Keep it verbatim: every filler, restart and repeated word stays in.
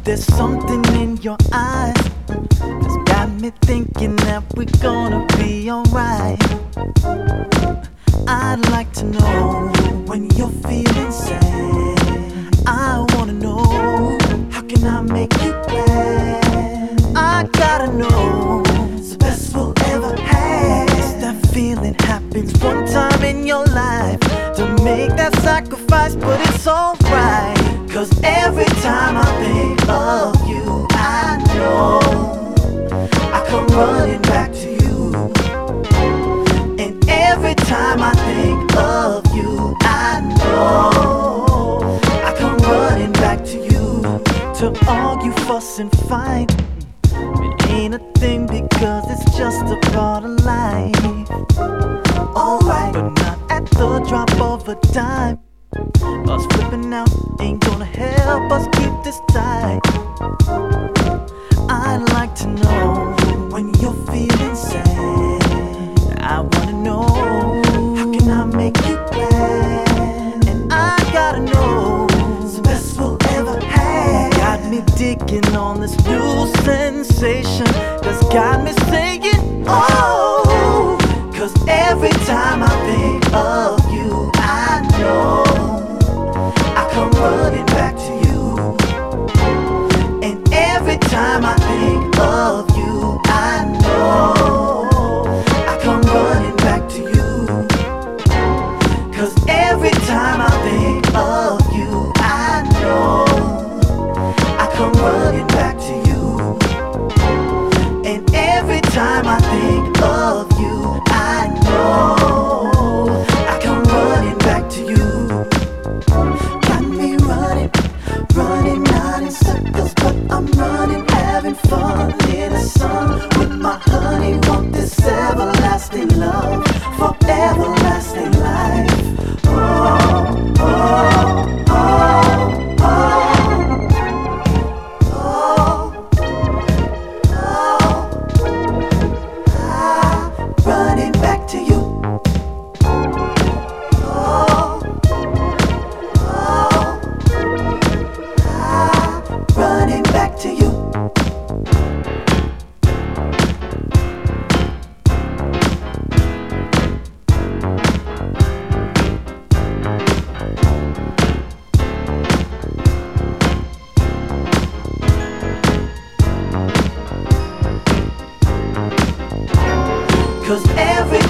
There's something in your eyes that's got me thinking that we're gonna be alright. I'd like to know when you're feeling sad. I wanna know, how can I make you glad? I gotta know, it's the best we'll ever have. That feeling happens one time in your life. To make that sacrifice, but it's alright. Cause every time I think of you, I know I come running back to you. And every time I think of you, I know I come running back to you. To argue, fuss and fight, it ain't a thing because it's just a part of life. Alright, but not at the drop of a dime. Us flipping out ain't gonna help us keep this tight. I'd like to know when you're feeling sad. I wanna know, how can I make you glad? And I gotta know, it's the best we'll ever have. Got me digging on this new sensation that's got me saying, oh. Cause every time I think of you, I know I come running back to you. And every time I think of you, I know I come running back to you. Cause every time I think of you, I know I come running back to you. And every time I think of you, I know I come running back to you. Got me running, running out in circles, but I'm running, having fun in the sun with my honey. Want this everlasting love for everlasting life. Oh, oh, oh, oh, oh, oh, I'm running back to you. Oh, oh, I'm running back to you. Cause every